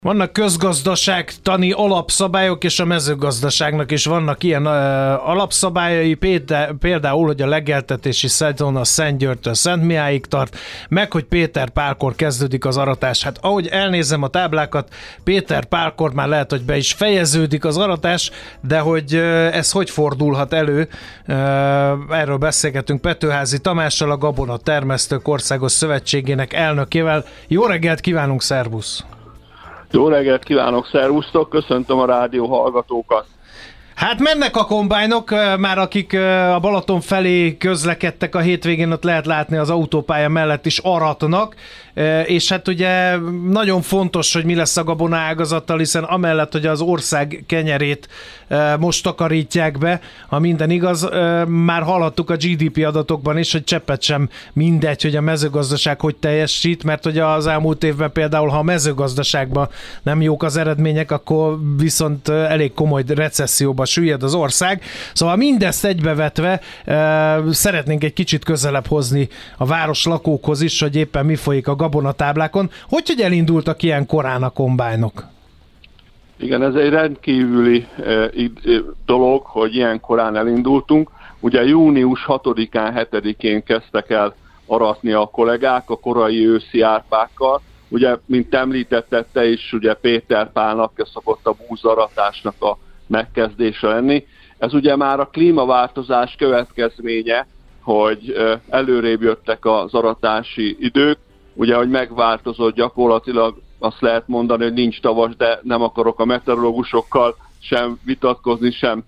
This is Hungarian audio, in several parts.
Vannak közgazdaságtani alapszabályok, és a mezőgazdaságnak is vannak ilyen alapszabályai, például, hogy a legeltetési szezon a Szentgyörgytől Szentmihályig tart, meg hogy Péter Pálkor kezdődik az aratás. Hát ahogy elnézem a táblákat, Péter Pálkor már lehet, hogy be is fejeződik az aratás, de hogy ez hogy fordulhat elő, erről beszélgetünk Petőházy Tamással, a Gabona Termesztők Országos Szövetségének elnökével. Jó reggelt kívánunk, szervusz! Jó reggelt kívánok, szervusztok, köszöntöm a rádió hallgatókat. Hát mennek a kombájnok, már akik a Balaton felé közlekedtek a hétvégén, ott lehet látni az autópálya mellett is aratnak, és hát ugye nagyon fontos, hogy mi lesz a gabona ágazattal, hiszen amellett, hogy az ország kenyerét most takarítják be, ha minden igaz, már hallhattuk a GDP adatokban is, hogy cseppet sem mindegy, hogy a mezőgazdaság hogy teljesít, mert hogy az elmúlt évben például, ha a mezőgazdaságban nem jók az eredmények, akkor viszont elég komoly recesszióba süllyed az ország. Szóval mindezt egybevetve szeretnénk egy kicsit közelebb hozni a város lakókhoz is, hogy éppen mi folyik a gabonatáblákon. Hogy elindultak ilyen korán a kombájnok? Igen, ez egy rendkívüli dolog, hogy ilyen korán elindultunk. Ugye június 6-án, 7-én kezdtek el aratni a kollégák a korai őszi árpákkal. Ugye, mint említetted te is, ugye Péter Pálnak szokott a búzaratásnak a megkezdése lenni. Ez ugye már a klímaváltozás következménye, hogy előrébb jöttek az aratási idők, ugye, hogy megváltozott gyakorlatilag, azt lehet mondani, hogy nincs tavas, de nem akarok a meteorológusokkal sem vitatkozni, sem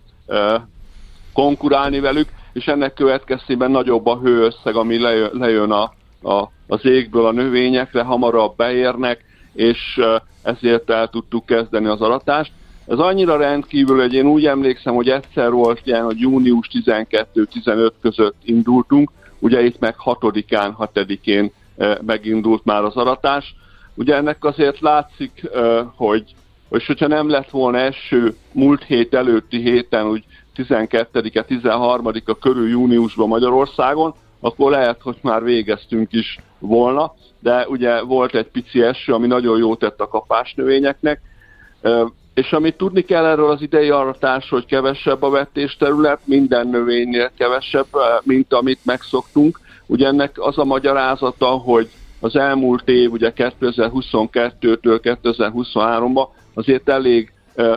konkurálni velük, és ennek következtében nagyobb a hőösszeg, ami lejön az égből a növényekre, hamarabb beérnek, és ezért el tudtuk kezdeni az aratást. Ez annyira rendkívül, hogy én úgy emlékszem, hogy egyszer volt ilyen, hogy június 12-15 között indultunk, ugye itt meg 6-án, 7-én megindult már az aratás. Ugye ennek azért látszik, hogy hogyha nem lett volna eső múlt hét előtti héten, úgy 12-e, 13-a körül júniusban Magyarországon, akkor lehet, hogy már végeztünk is volna, de ugye volt egy pici eső, ami nagyon jót tett a kapásnövényeknek, és amit tudni kell erről az idei aratásról, hogy kevesebb a vetésterület, minden növénynél kevesebb, mint amit megszoktunk. Ugye ennek az a magyarázata, hogy az elmúlt év, ugye 2022-től 2023-ban azért elég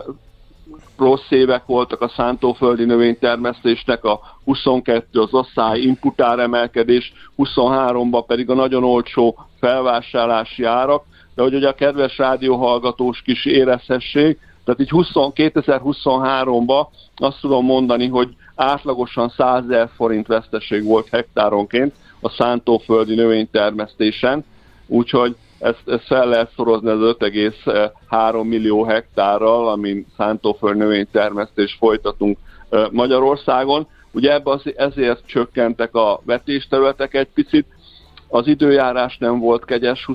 rossz évek voltak a szántóföldi növénytermesztésnek, a 22 az asszály inputáremelkedés, 23-ban pedig a nagyon olcsó felvásárlási árak, de hogy ugye a kedves rádióhallgatós kis érezhessék, tehát így 2023-ban azt tudom mondani, hogy átlagosan 100 000 forint veszteség volt hektáronként a szántóföldi növénytermesztésen, úgyhogy ezt fel lehet szorozni az 5,3 millió hektárral, amin szántóföldi növénytermesztést folytatunk Magyarországon. Ugye ebben ezért csökkentek a vetésterületek egy picit, az időjárás nem volt kegyes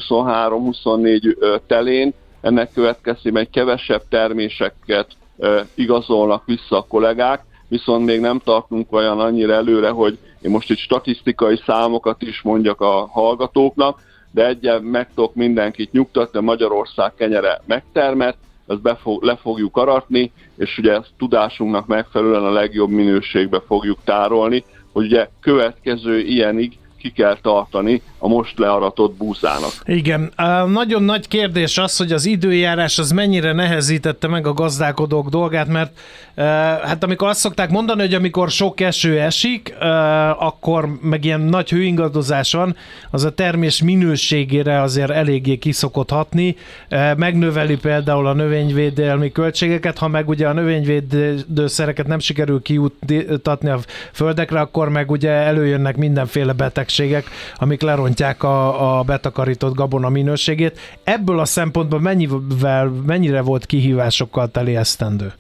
23-24 telén, ennek következtében kevesebb terméseket igazolnak vissza a kollégák, viszont még nem tartunk olyan annyira előre, hogy én most itt statisztikai számokat is mondjak a hallgatóknak, de egyen meg tudok mindenkit nyugtatni, a Magyarország kenyere megtermett, ezt le fogjuk aratni, és ugye ezt tudásunknak megfelelően a legjobb minőségbe fogjuk tárolni, hogy ugye következő ilyenig ki kell tartani a most learatott búzának. Igen, nagyon nagy kérdés az, hogy az időjárás az mennyire nehezítette meg a gazdálkodók dolgát, mert hát amikor azt szokták mondani, hogy amikor sok eső esik, akkor meg ilyen nagy hőingadozás van, az a termés minőségére azért eléggé kiszokott hatni, megnöveli például a növényvédelmi költségeket, ha meg ugye a növényvédőszereket nem sikerül kijutatni a földekre, akkor meg ugye előjönnek mindenféle betegségek, amik lerontják a betakarított gabona minőségét. Ebből a szempontból mennyire volt kihívásokkal teli esztendő?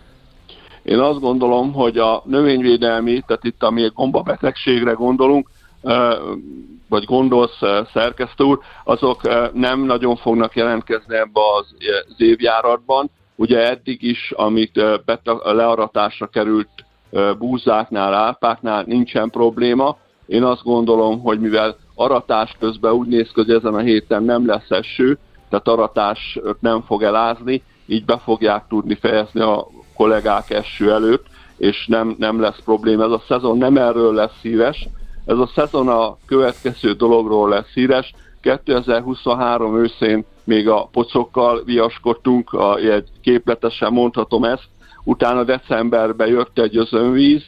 Én azt gondolom, hogy a növényvédelmi, tehát itt ami a gombabetegségre gondolunk, vagy gondolsz, szerkesztő úr, azok nem nagyon fognak jelentkezni ebbe az évjáratban. Ugye eddig is, amit learatásra került búzáknál, árpáknál nincsen probléma. Én azt gondolom, hogy mivel aratás közben úgy néz ki, hogy ezen a héten nem lesz eső, tehát aratás nem fog elázni, így be fogják tudni fejezni a kollégák eső előtt, és nem lesz probléma. Ez a szezon nem erről lesz híres, ez a szezon a következő dologról lesz híres. 2023 őszén még a pocokkal viaskodtunk, egy képletesen mondhatom ezt, utána decemberben jött egy özönvíz,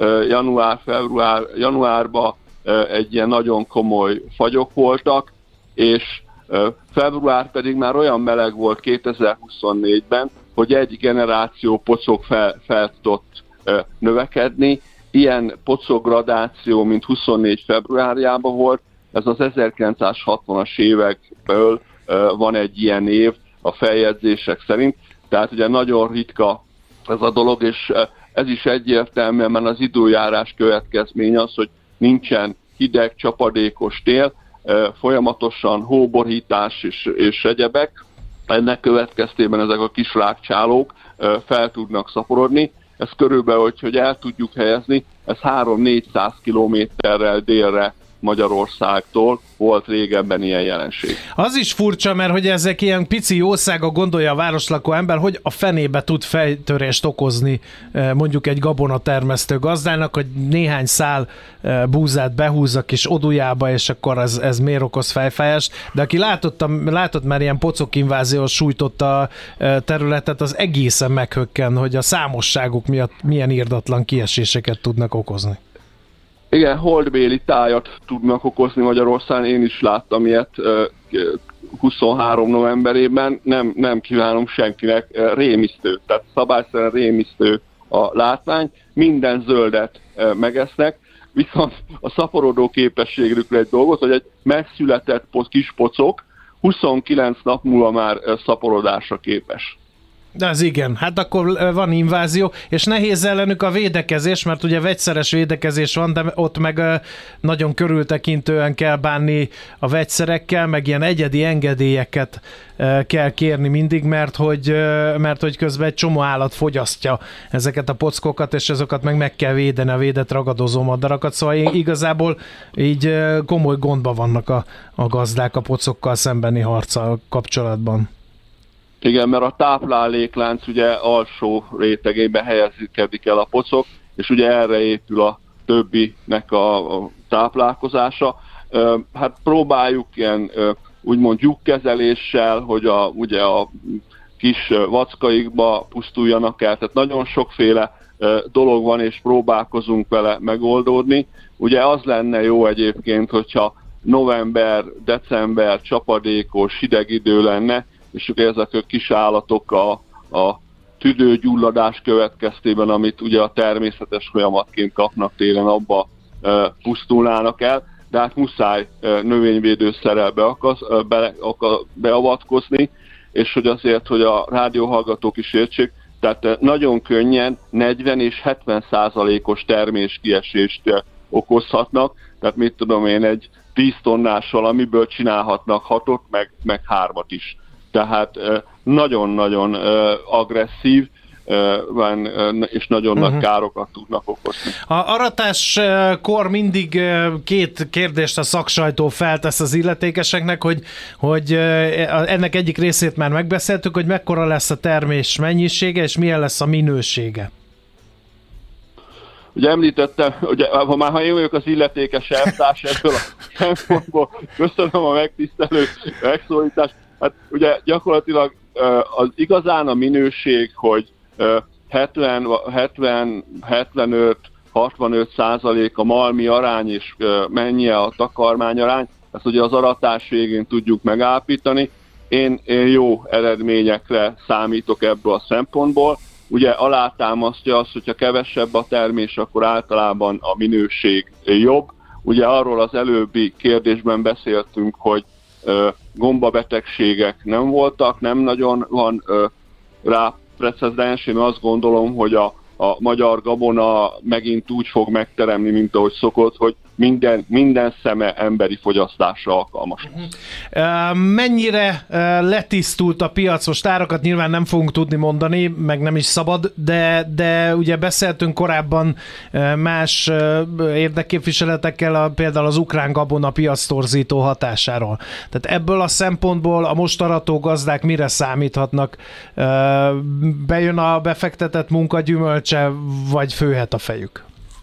januárban egy ilyen nagyon komoly fagyok voltak, és február pedig már olyan meleg volt 2024-ben, hogy egy generáció pocok fel tudott növekedni. Ilyen pocokgradáció, mint 24 februárjában volt, ez az 1960-as évekből van egy ilyen év a feljegyzések szerint, tehát ugye nagyon ritka ez a dolog, és ez is egyértelműen, mert az időjárás következménye az, hogy nincsen hideg, csapadékos tél, folyamatosan hóborítás és egyebek, ennek következtében ezek a kis rákcsálók fel tudnak szaporodni. Ez körülbelül, hogy el tudjuk helyezni, ez 300-400 kilométerrel délre Magyarországtól volt régebben ilyen jelenség. Az is furcsa, mert hogy ezek ilyen pici országok, gondolja a városlakó ember, hogy a fenébe tud fejtörést okozni mondjuk egy gabonatermesztő gazdának, hogy néhány szál búzát behúz a kis odujába, és akkor ez miért okoz fejfájást. De aki látott már ilyen pocokinváziós sújtotta területet, az egészen meghökken, hogy a számosságuk miatt milyen irdatlan kieséseket tudnak okozni. Igen, holdbéli tájat tudnak okozni Magyarországon, én is láttam ilyet 23 novemberében, nem kívánom senkinek, rémisztő, tehát szabályszerűen rémisztő a látvány, minden zöldet megesznek, viszont a szaporodó képességükre egy dolgot, hogy egy megszületett kis pocok 29 nap múlva már szaporodásra képes. De az igen, hát akkor van invázió, és nehéz ellenük a védekezés, mert ugye vegyszeres védekezés van, de ott meg nagyon körültekintően kell bánni a vegyszerekkel, meg ilyen egyedi engedélyeket kell kérni mindig, mert hogy közben egy csomó állat fogyasztja ezeket a pockokat, és azokat meg kell védeni, a védett ragadozó madarakat, szóval igazából így komoly gondban vannak a gazdák a pocokkal szembeni harccal kapcsolatban. Igen, mert a tápláléklánc ugye alsó rétegében helyezkedik el a pocok, és ugye erre épül a többinek a táplálkozása. Hát próbáljuk ilyen úgymond lyukkezeléssel, hogy ugye a kis vackaikba pusztuljanak el, tehát nagyon sokféle dolog van, és próbálkozunk vele megoldódni. Ugye az lenne jó egyébként, hogyha november, december csapadékos, hideg idő lenne, és ugye ezek a kis állatok a tüdőgyulladás következtében, amit ugye a természetes folyamatként kapnak télen, abba pusztulnának el, de hát muszáj növényvédőszerrel beavatkozni, és hogy azért, hogy a rádióhallgatók is értsék, tehát nagyon könnyen 40 és 70%-os terméskiesést okozhatnak, tehát mit tudom én, egy 10 tonnás valamiből csinálhatnak 6-ot, meg 3-at is. Tehát nagyon-nagyon agresszív és nagyon nagy károkat tudnak okozni. A aratáskor mindig két kérdést a szaksajtó feltesz az illetékeseknek, hogy ennek egyik részét már megbeszéltük, hogy mekkora lesz a termés mennyisége, és milyen lesz a minősége. Ugye említettem, ugye, ha én vagyok az illetékes elvtárs ebből a szempontból, köszönöm a megtisztelő megszólítást. Hát ugye gyakorlatilag az igazán a minőség, hogy 70-75-65% a malmi arány és mennyi a takarmány arány, ezt ugye az aratás végén tudjuk megállapítani. Én jó eredményekre számítok ebből a szempontból. Ugye alátámasztja azt, hogyha kevesebb a termés, akkor általában a minőség jobb. Ugye arról az előbbi kérdésben beszéltünk, hogy gombabetegségek nem voltak, nem nagyon van rá precedens. Én azt gondolom, hogy a magyar gabona megint úgy fog megteremni, mint ahogy szokott, hogy minden szeme emberi fogyasztásra alkalmas. Mennyire letisztult a piac? Most árakat nyilván nem fogunk tudni mondani, meg nem is szabad, de ugye beszéltünk korábban más érdekképviseletekkel például az ukrán gabona piactorzító hatásáról. Tehát ebből a szempontból a most arató gazdák mire számíthatnak? Bejön a befektetett munka gyümölcse, vagy főhet a fejük?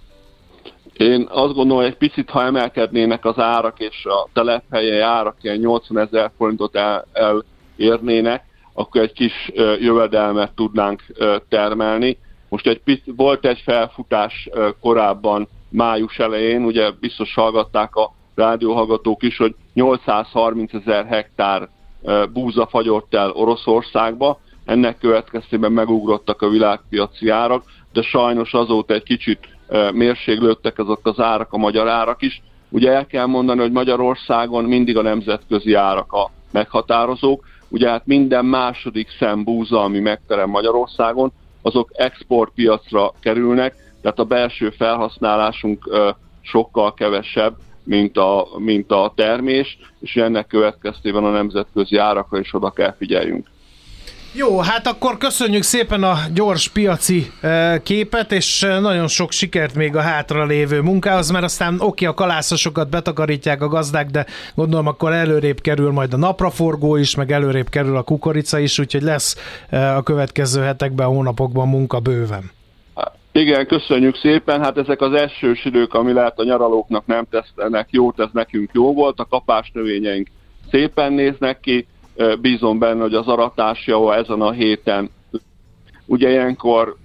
Én azt gondolom, hogy egy picit, ha emelkednének az árak, és a telephelyi árak ilyen 80 000 forintot elérnének, akkor egy kis jövedelmet tudnánk termelni. Most volt egy felfutás korábban május elején, ugye biztos hallgatták a rádióhallgatók is, hogy 830 000 hektár búza fagyott el Oroszországba, ennek következtében megugrottak a világpiaci árak, de sajnos azóta egy kicsit mérséglődtek azok az árak, a magyar árak is. Ugye el kell mondani, hogy Magyarországon mindig a nemzetközi árak a meghatározók, ugye hát minden második szem búza, ami megterem Magyarországon, azok exportpiacra kerülnek, tehát a belső felhasználásunk sokkal kevesebb, mint a termés, és ennek következtében a nemzetközi árakra is oda kell figyeljünk. Jó, hát akkor köszönjük szépen a gyors piaci képet, és nagyon sok sikert még a hátra lévő munkához, mert aztán a kalászosokat betakarítják a gazdák, de gondolom akkor előrébb kerül majd a napraforgó is, meg előrébb kerül a kukorica is, úgyhogy lesz a következő hetekben, hónapokban munka bőven. Igen, köszönjük szépen. Hát ezek az esős idők, ami lehet a nyaralóknak nem tesznek jót, ez nekünk jó volt. A kapásnövényeink szépen néznek ki. Bízom benne, hogy az aratás java ezen a héten. Ugye ilyenkor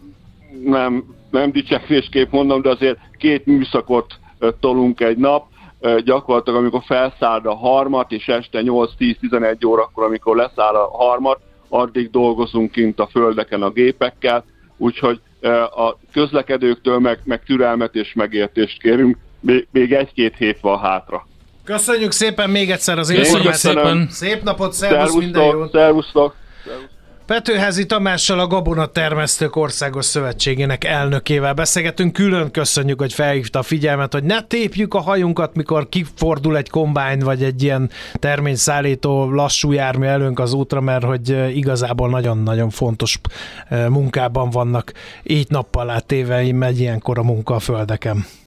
nem dicsekvésképp mondom, de azért 2 műszakot tolunk egy nap. Gyakorlatilag amikor felszáll a harmat, és este 8-10-11 órakor, amikor leszáll a harmat, addig dolgozunk kint a földeken a gépekkel. Úgyhogy a közlekedőktől meg türelmet és megértést kérünk. Még 1-2 hét van hátra. Köszönjük szépen még egyszer az információt. Szép napot, szervusz, minden jót! Szervusztok! Petőházy Tamással, a Gabonatermesztők Országos Szövetségének elnökével beszélgetünk. Külön köszönjük, hogy felhívta a figyelmet, hogy ne tépjük a hajunkat, mikor kifordul egy kombány, vagy egy ilyen terményszállító lassú jármű előnk az útra, mert hogy igazából nagyon-nagyon fontos munkában vannak. Így nappal átéve megy ilyenkor a munka a földeken.